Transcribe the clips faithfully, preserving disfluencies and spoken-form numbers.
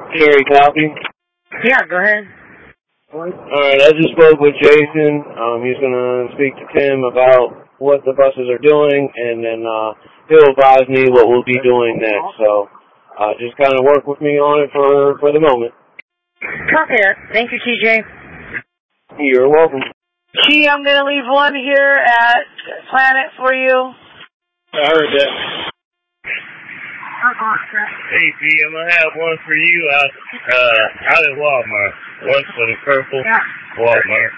Carry copy? Yeah, go ahead. Alright, I just spoke with Jason. Um, he's going to speak to Tim about what the buses are doing, and then uh, he'll advise me what we'll be doing next. So uh, just kind of work with me on it for, for the moment. Copy it. Thank you, T J. You're welcome. T, I'm going to leave one here at Planet for you. I heard that. Hey, P, I'm going to have one for you out, uh, out at Walmart. One for the purple Walmart.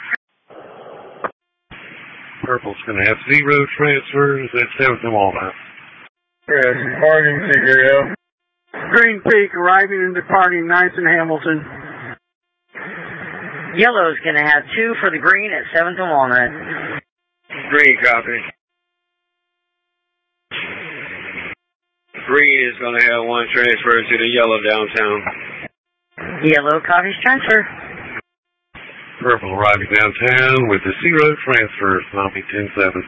Purple's going to have zero transfers at seventh and Walmart. Yes, morning, Figueroa. Green Peak arriving and departing ninth and Hamilton. Yellow's going to have two for the green at seventh and Walnut. Green copy. Green is going to have one transfer to the yellow downtown. Yellow copies transfer. Purple arriving downtown with the zero transfers, copy ten seven.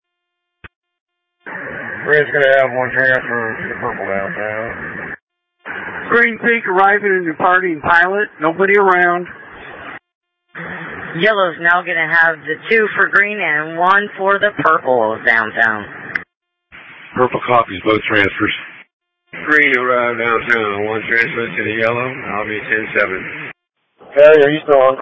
Red's going to have one transfer to the purple downtown. Green Peak arriving and departing Pilot. Nobody around. Yellow's now going to have the two for green and one for the purple downtown. Purple copies both transfers. Green arrived downtown. One transfer to the yellow. I'll be ten seven. Carrier, you still on?